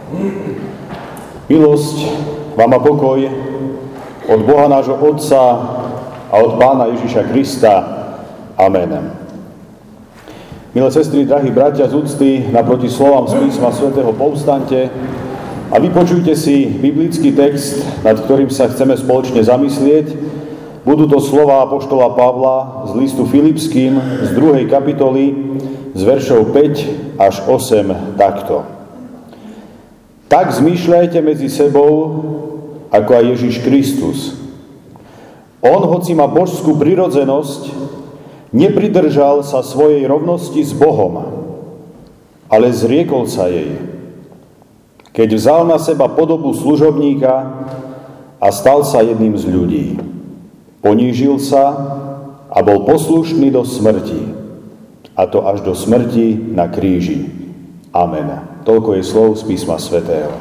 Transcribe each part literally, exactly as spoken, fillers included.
Milosť vám a pokoj od Boha nášho Otca a od Pána Ježiša Krista. Amen. Milé sestry, drahí bratia z úcty, naproti slovám z písma svätého povstaňte a vypočujte si biblický text, nad ktorým sa chceme spoločne zamyslieť. Budú to slová apoštola Pavla z listu Filipským z druhej kapitoly z veršov päť až osem takto. Tak zmýšľajte medzi sebou, ako aj Ježiš Kristus. On, hoci má božskú prirodzenosť, nepridržal sa svojej rovnosti s Bohom, ale zriekol sa jej, keď vzal na seba podobu služobníka a stal sa jedným z ľudí. Ponížil sa a bol poslušný do smrti, a to až do smrti na kríži. Amen. Toľko je slov z písma svätého.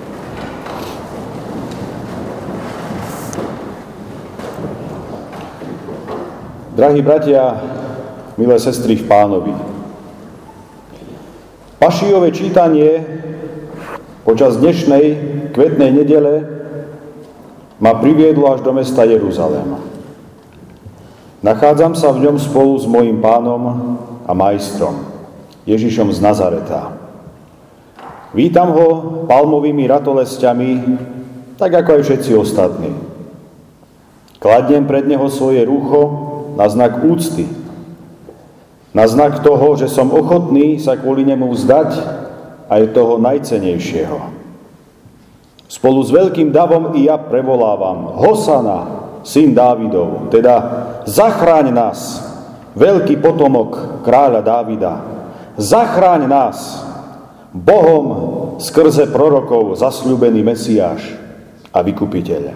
Drahí bratia, milé sestry v Pánovi, Pašijové čítanie počas dnešnej kvetnej nedele ma priviedlo až do mesta Jeruzalém. Nachádzam sa v ňom spolu s mojím Pánom a majstrom, Ježišom z Nazareta. Vítam ho palmovými ratolesťami, tak ako aj všetci ostatní. Kladnem pred neho svoje rúcho na znak úcty, na znak toho, že som ochotný sa kvôli nemu vzdať aj toho najcenejšieho. Spolu s veľkým davom i ja prevolávam: Hosana, syn Dávidov, teda zachráň nás, veľký potomok kráľa Dávida. Zachráň nás, Bohom skrze prorokov zasľúbený Mesiáš a vykupiteľ.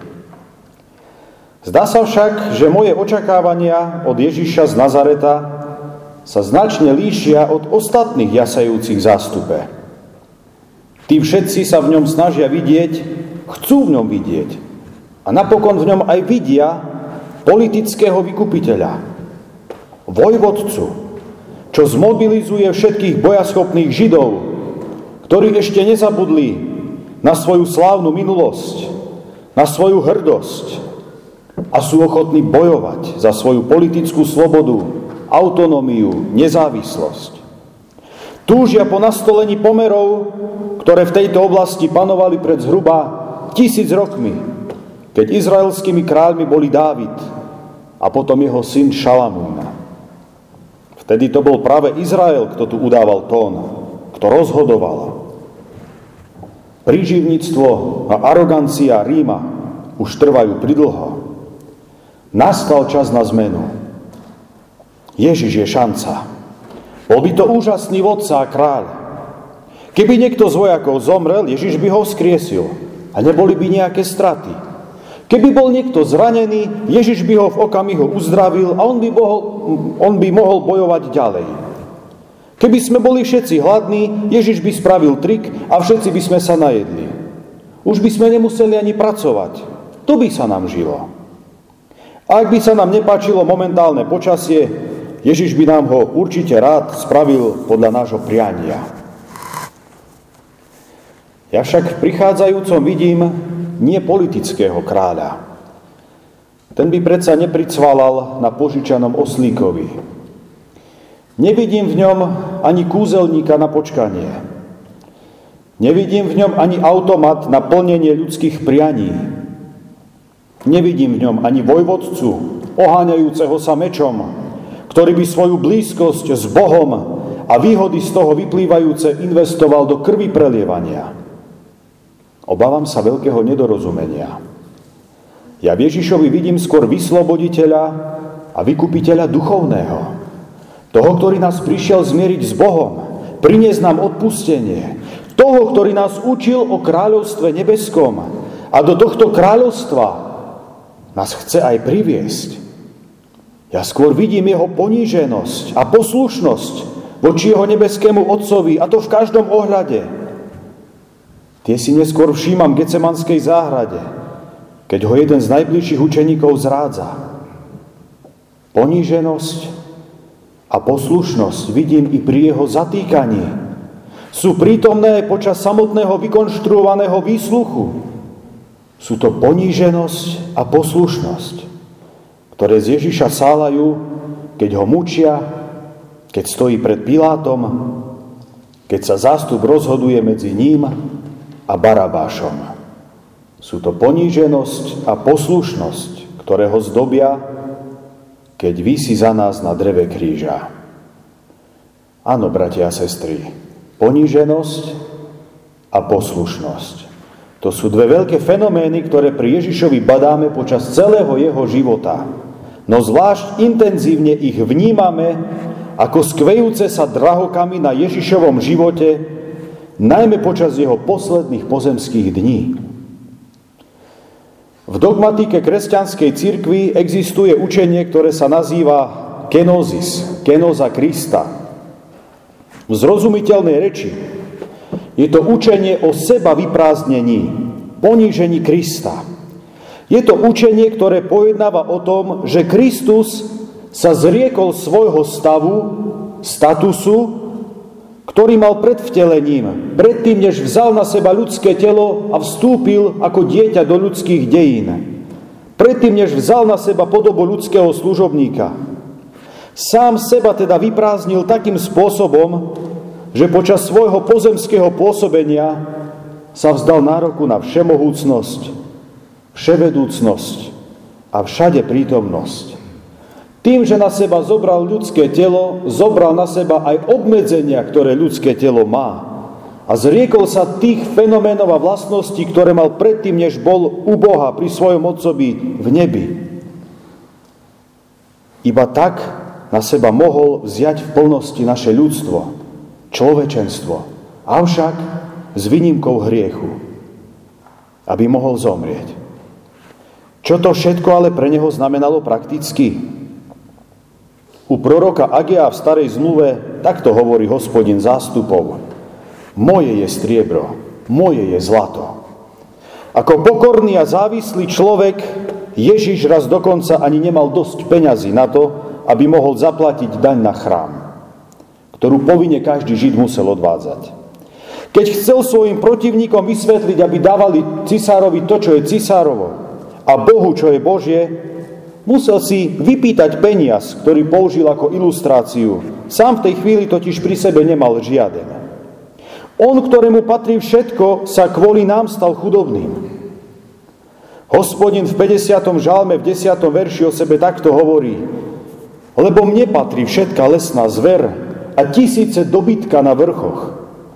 Zdá sa však, že moje očakávania od Ježiša z Nazareta sa značne líšia od ostatných jasajúcich zástupe. Tí všetci sa v ňom snažia vidieť, chcú v ňom vidieť a napokon v ňom aj vidia politického vykupiteľa, vojvodcu, čo zmobilizuje všetkých bojaschopných Židov, ktorí ešte nezabudli na svoju slávnu minulosť, na svoju hrdosť a sú ochotní bojovať za svoju politickú slobodu, autonómiu, nezávislosť. Túžia po nastolení pomerov, ktoré v tejto oblasti panovali pred zhruba tisíc rokmi, keď izraelskými kráľmi boli Dávid a potom jeho syn Šalamún. Vtedy to bol práve Izrael, kto tu udával tón, kto rozhodoval. Príživníctvo a arogancia Ríma už trvajú pridlho. Nastal čas na zmenu. Ježiš je šanca. Bol by to úžasný vodca a kráľ. Keby niekto z vojakov zomrel, Ježiš by ho vzkriesil a neboli by nejaké straty. Keby bol niekto zranený, Ježiš by ho v okamihu uzdravil a on by mohol, on by mohol bojovať ďalej. Keby sme boli všetci hladní, Ježiš by spravil trik a všetci by sme sa najedli. Už by sme nemuseli ani pracovať. To by sa nám žilo. A ak by sa nám nepáčilo momentálne počasie, Ježiš by nám ho určite rád spravil podľa nášho priania. Ja však v prichádzajúcom vidím nie politického kráľa. Ten by predsa nepricvalal na požičanom oslíkovi. Nevidím v ňom ani kúzelníka na počkanie. Nevidím v ňom ani automat na plnenie ľudských prianí. Nevidím v ňom ani vojvodcu, oháňajúceho sa mečom, ktorý by svoju blízkosť s Bohom a výhody z toho vyplývajúce investoval do krvi prelievania. Obávam sa veľkého nedorozumenia. Ja v Ježišovi vidím skôr vysloboditeľa a vykupiteľa duchovného. Toho, ktorý nás prišiel zmieriť s Bohom, priniesť nám odpustenie. Toho, ktorý nás učil o kráľovstve nebeskom a do tohto kráľovstva nás chce aj priviesť. Ja skôr vidím jeho poníženosť a poslušnosť voči jeho nebeskému Otcovi, a to v každom ohľade. Tie si neskôr všímam v Getsemanskej záhrade, keď ho jeden z najbližších učeníkov zrádza. Poníženosť a poslušnosť vidím i pri jeho zatýkaní, Sú prítomné počas samotného vykonštruovaného výsluchu. Sú to poníženosť a poslušnosť, ktoré z Ježiša sálajú, keď ho mučia, keď stojí pred Pilátom, keď sa zástup rozhoduje medzi ním a Barabášom. Sú to poníženosť a poslušnosť, ktoré ho zdobia, keď visí za nás na dreve kríža. Áno, bratia a sestry, poníženosť a poslušnosť. To sú dve veľké fenomény, ktoré pri Ježišovi badáme počas celého jeho života. No zvlášť intenzívne ich vnímame ako skvejúce sa drahokamy na Ježišovom živote, najmä počas jeho posledných pozemských dní. V dogmatike kresťanskej cirkvi existuje učenie, ktoré sa nazýva kenozis, kenóza Krista. V zrozumiteľnej reči je to učenie o seba vyprázdnení, ponížení Krista. Je to učenie, ktoré pojednáva o tom, že Kristus sa zriekol svojho stavu, statusu, ktorý mal pred vtelením, predtým, než vzal na seba ľudské telo a vstúpil ako dieťa do ľudských dejín. Predtým, než vzal na seba podobu ľudského služobníka. Sám seba teda vyprázdnil takým spôsobom, že počas svojho pozemského pôsobenia sa vzdal nároku na všemohúcnosť, vševedúcnosť a všade prítomnosť. Tým, že na seba zobral ľudské telo, zobral na seba aj obmedzenia, ktoré ľudské telo má. A zriekol sa tých fenoménov a vlastností, ktoré mal predtým, než bol u Boha pri svojom Otcovi v nebi. Iba tak na seba mohol vziať v plnosti naše ľudstvo, človečenstvo, avšak s výnimkou hriechu, aby mohol zomrieť. Čo to všetko ale pre neho znamenalo prakticky? U proroka Agea v starej zmluve takto hovorí Hospodin zástupov. Moje je striebro, moje je zlato. Ako pokorný a závislý človek, Ježiš raz dokonca ani nemal dosť peňazí na to, aby mohol zaplatiť daň na chrám, ktorú povinne každý Žid musel odvádzať. Keď chcel svojim protivníkom vysvetliť, aby dávali cisárovi to, čo je cisárovo, a Bohu, čo je Božie, musel si vypýtať peniaz, ktorý použil ako ilustráciu. Sám v tej chvíli totiž pri sebe nemal žiaden. On, ktorému patrí všetko, sa kvôli nám stal chudobným. Hospodin v päťdesiatom žalme v desiatom verši o sebe takto hovorí: lebo mne patrí všetká lesná zver a tisíce dobytka na vrchoch.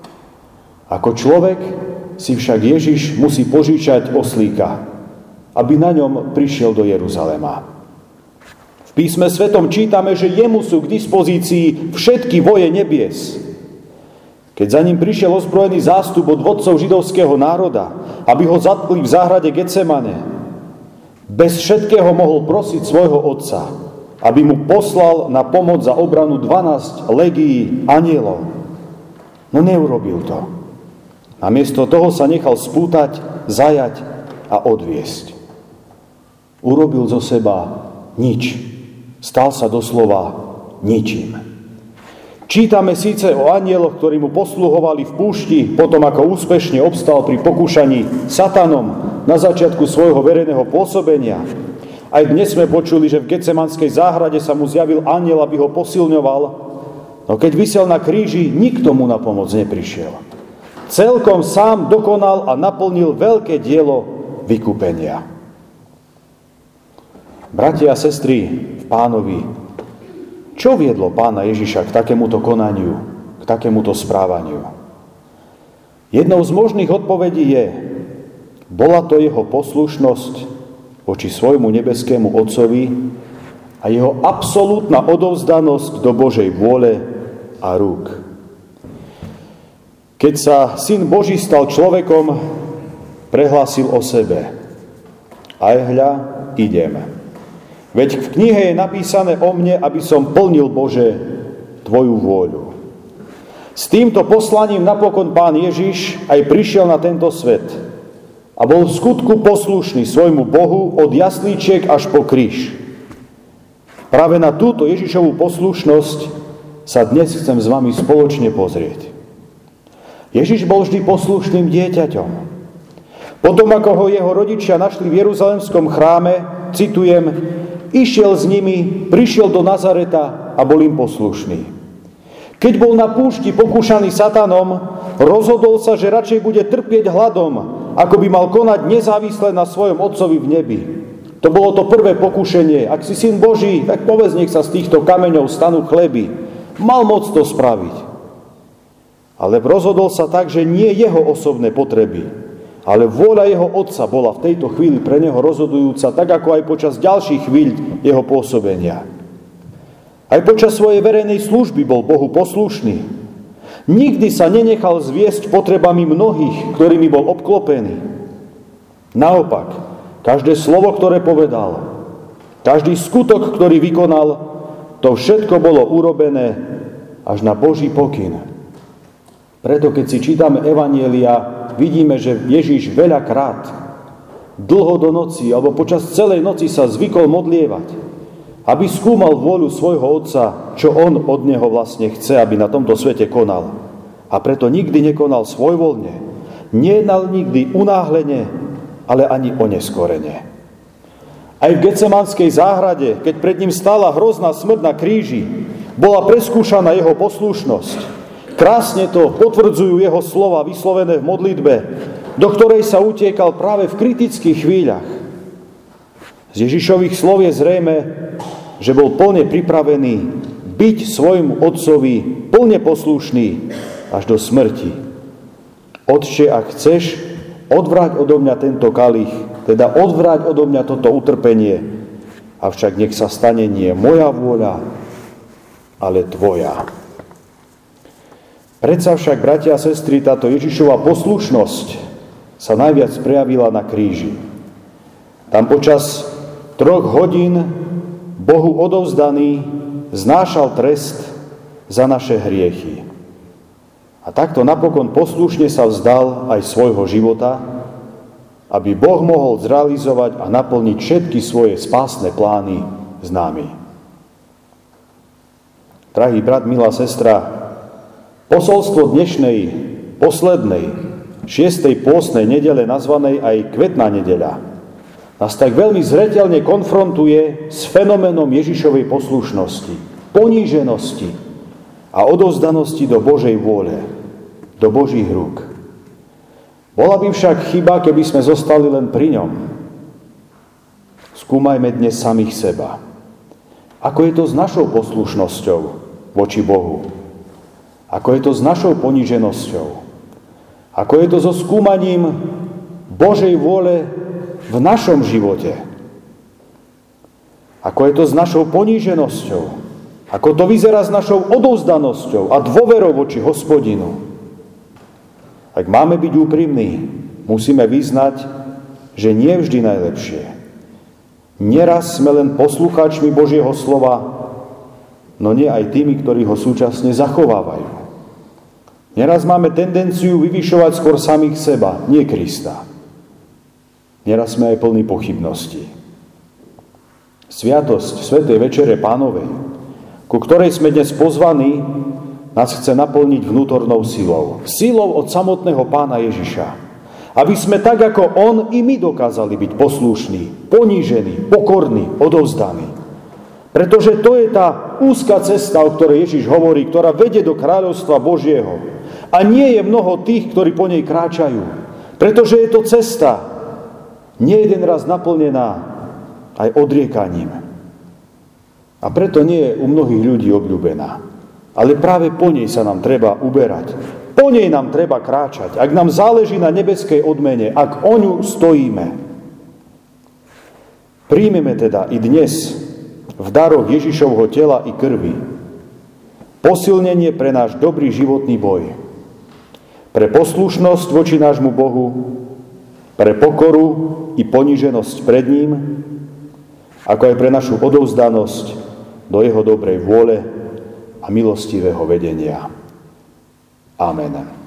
Ako človek si však Ježiš musí požičať oslíka, aby na ňom prišiel do Jeruzalema. V písme svetom čítame, že jemu sú k dispozícii všetky voje nebies. Keď za ním prišiel ozbrojený zástup od vodcov židovského národa, aby ho zatkli v záhrade Getsemane, bez všetkého mohol prosiť svojho otca, aby mu poslal na pomoc za obranu dvanásť legií anielov. No neurobil to. Namiesto toho sa nechal spútať, zajať a odviesť. Urobil zo seba nič. Stal sa doslova ničím. Čítame síce o anjeloch, ktorí mu posluhovali v púšti, potom ako úspešne obstal pri pokúšaní satanom na začiatku svojho verejného pôsobenia. Aj dnes sme počuli, že v Getsemanskej záhrade sa mu zjavil anjel, aby ho posilňoval, no keď visel na kríži, nikto mu na pomoc neprišiel. Celkom sám dokonal a naplnil veľké dielo vykúpenia. Bratia a sestry v Pánovi, čo viedlo Pána Ježiša k takémuto konaniu, k takémuto správaniu? Jednou z možných odpovedí je, bola to jeho poslušnosť voči svojmu nebeskému Otcovi a jeho absolútna odovzdanosť do Božej vôle a rúk. Keď sa Syn Boží stal človekom, prehlásil o sebe: aj hľa, idem. Veď v knihe je napísané o mne, aby som plnil, Bože, Tvoju vôľu. S týmto poslaním napokon Pán Ježiš aj prišiel na tento svet a bol v skutku poslušný svojmu Bohu od jaslíčiek až po kríž. Práve na túto Ježišovú poslušnosť sa dnes chcem s vami spoločne pozrieť. Ježiš bol vždy poslušným dieťaťom. Potom, ako ho jeho rodičia našli v Jeruzalemskom chráme, citujem, išiel s nimi, prišiel do Nazareta a bol im poslušný. Keď bol na púšti pokúšaný satanom, rozhodol sa, že radšej bude trpieť hladom, ako by mal konať nezávisle na svojom otcovi v nebi. To bolo to prvé pokušenie. Ak si syn Boží, tak povedz, nech sa z týchto kameňov stanú chleby. Mal moc to spraviť. Ale rozhodol sa tak, že nie jeho osobné potreby, ale vôľa jeho otca bola v tejto chvíli pre neho rozhodujúca, tak ako aj počas ďalších chvíľ jeho pôsobenia. Aj počas svojej verejnej služby bol Bohu poslušný. Nikdy sa nenechal zviesť potrebami mnohých, ktorými bol obklopený. Naopak, každé slovo, ktoré povedal, každý skutok, ktorý vykonal, to všetko bolo urobené až na Boží pokyn. Preto, keď si čítame evanjelia, vidíme, že Ježiš veľakrát, dlho do noci, alebo počas celej noci sa zvykol modlievať, aby skúmal vôľu svojho otca, čo on od neho vlastne chce, aby na tomto svete konal. A preto nikdy nekonal svojvoľne, nejednal nikdy unáhlene, ale ani oneskorene. Aj v Getsemanskej záhrade, keď pred ním stála hrozná smrť na kríži, bola preskúšaná jeho poslušnosť. Krásne to potvrdzujú jeho slova vyslovené v modlitbe, do ktorej sa utiekal práve v kritických chvíľach. Z Ježišových slov je zrejme, že bol plne pripravený byť svojmu otcovi plne poslušný až do smrti. Otče, ak chceš, odvráť odo mňa tento kalich, teda odvráť odo mňa toto utrpenie, avšak nech sa stane nie moja vôľa, ale tvoja. Predsa však, bratia a sestry, táto Ježišova poslušnosť sa najviac prejavila na kríži. Tam počas troch hodín Bohu odovzdaný znášal trest za naše hriechy. A takto napokon poslušne sa vzdal aj svojho života, aby Boh mohol zrealizovať a naplniť všetky svoje spásne plány s nami. Drahý brat, milá sestra, posolstvo dnešnej, poslednej, šiestej pôstnej nedele, nazvanej aj Kvetná nedeľa, nás tak veľmi zreteľne konfrontuje s fenoménom Ježišovej poslušnosti, poníženosti a odovzdanosti do Božej vôle, do Božích rúk. Bola by však chyba, keby sme zostali len pri ňom. Skúmajme dnes samých seba. Ako je to s našou poslušnosťou voči Bohu? Ako je to s našou poníženosťou? Ako je to so skúmaním Božej vôle v našom živote? Ako je to s našou poníženosťou? Ako to vyzerá s našou odovzdanosťou a dôverou voči Hospodinu? Ak máme byť úprimní, musíme vyznať, že nie vždy najlepšie. Neraz sme len poslucháčmi Božieho slova, no nie aj tými, ktorí ho súčasne zachovávajú. Neraz máme tendenciu vyvyšovať skôr samých seba, nie Krista. Neraz sme aj plní pochybností. Sviatosť Svätej Večere Pánovej, ku ktorej sme dnes pozvaní, nás chce naplniť vnútornou silou. Silou od samotného Pána Ježiša. Aby sme tak, ako on, i my dokázali byť poslušní, ponížení, pokorní, odovzdaní. Pretože to je tá úzka cesta, o ktorej Ježiš hovorí, ktorá vedie do kráľovstva Božieho. A nie je mnoho tých, ktorí po nej kráčajú. Pretože je to cesta, nie jeden raz naplnená aj odriekaním. A preto nie je u mnohých ľudí obľúbená. Ale práve po nej sa nám treba uberať. Po nej nám treba kráčať. Ak nám záleží na nebeskej odmene, ak o ňu stojíme. Príjmeme teda i dnes v daroch Ježišovho tela i krvi posilnenie pre náš dobrý životný boj. Pre poslušnosť voči nášmu Bohu, pre pokoru i poníženosť pred ním, ako aj pre našu odovzdanosť do jeho dobrej vôle a milostivého vedenia. Amen.